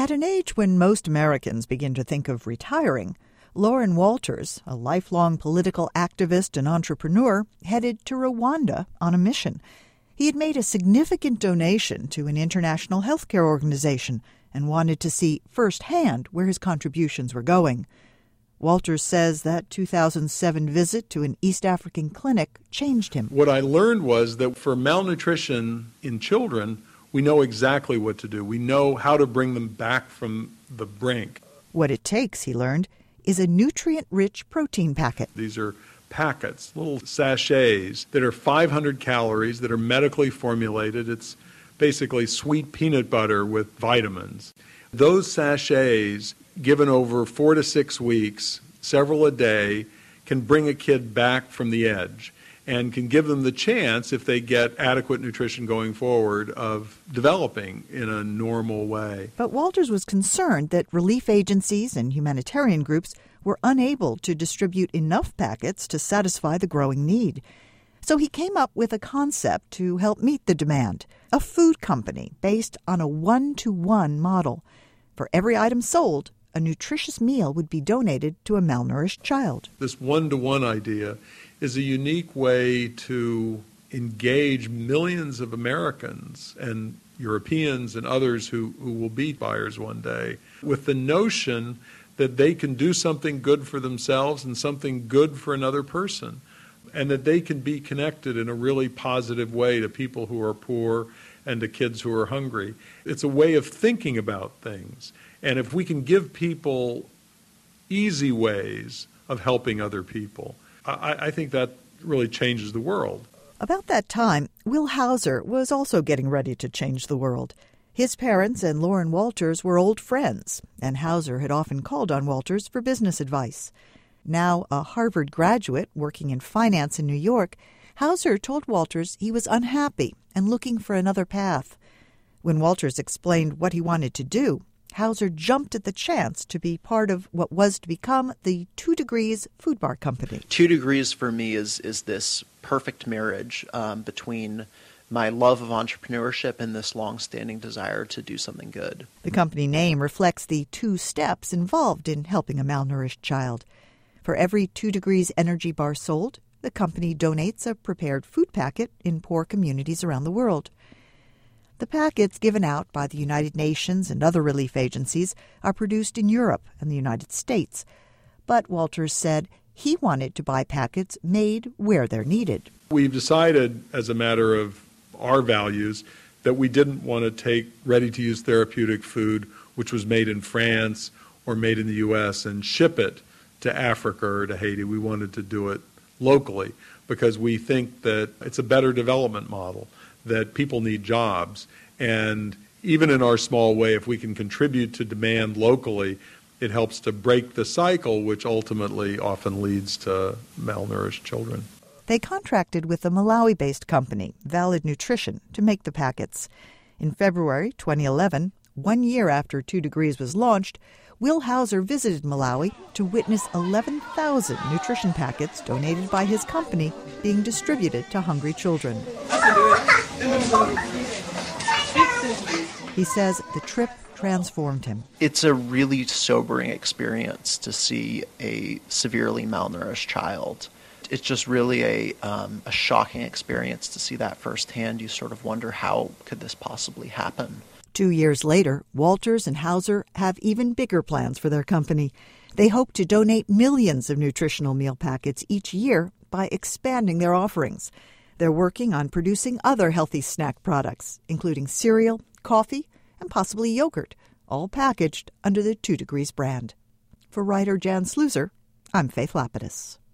At an age when most Americans begin to think of retiring, Loren Walters, a lifelong political activist and entrepreneur, headed to Rwanda on a mission. He had made a significant donation to an international healthcare organization and wanted to see firsthand where his contributions were going. Walters says that 2007 visit to an East African clinic changed him. What I learned was that for malnutrition in children, we know exactly what to do. We know how to bring them back from the brink. What it takes, he learned, is a nutrient-rich protein packet. These are packets, little sachets that are 500 calories, that are medically formulated. It's basically sweet peanut butter with vitamins. Those sachets, given over 4 to 6 weeks, several a day, can bring a kid back from the edge and can give them the chance, if they get adequate nutrition going forward, of developing in a normal way. But Walters was concerned that relief agencies and humanitarian groups were unable to distribute enough packets to satisfy the growing need. So he came up with a concept to help meet the demand, a food company based on a 1-to-1 model. For every item sold, a nutritious meal would be donated to a malnourished child. This 1-to-1 idea is a unique way to engage millions of Americans and Europeans and others who will be buyers one day with the notion that they can do something good for themselves and something good for another person, and that they can be connected in a really positive way to people who are poor and to kids who are hungry. It's a way of thinking about things. And if we can give people easy ways of helping other people, I think that really changes the world. About that time, Will Hauser was also getting ready to change the world. His parents and Loren Walters were old friends, and Hauser had often called on Walters for business advice. Now a Harvard graduate working in finance in New York, Hauser told Walters he was unhappy and looking for another path. When Walters explained what he wanted to do, Hauser jumped at the chance to be part of what was to become the 2 Degrees Food Bar Company. 2 Degrees for me is this perfect marriage between my love of entrepreneurship and this long-standing desire to do something good. The company name reflects the 2 steps involved in helping a malnourished child. For every 2 Degrees energy bar sold, the company donates a prepared food packet in poor communities around the world. The packets given out by the United Nations and other relief agencies are produced in Europe and the United States. But Walters said he wanted to buy packets made where they're needed. We've decided, as a matter of our values, that we didn't want to take ready-to-use therapeutic food, which was made in France or made in the U.S., and ship it to Africa or to Haiti. We wanted to do it locally because we think that it's a better development model, that people need jobs. And even in our small way, if we can contribute to demand locally, it helps to break the cycle, which ultimately often leads to malnourished children. They contracted with a Malawi-based company, Valid Nutrition, to make the packets. In February 2011, 1 year after 2 Degrees was launched, Will Hauser visited Malawi to witness 11,000 nutrition packets donated by his company being distributed to hungry children. He says the trip transformed him. It's a really sobering experience to see a severely malnourished child. It's just really a shocking experience to see that firsthand. You sort of wonder, how could this possibly happen? 2 years later, Walters and Hauser have even bigger plans for their company. They hope to donate millions of nutritional meal packets each year by expanding their offerings. They're working on producing other healthy snack products, including cereal, coffee, and possibly yogurt, all packaged under the 2 Degrees brand. For writer Jan Sluizer, I'm Faith Lapidus.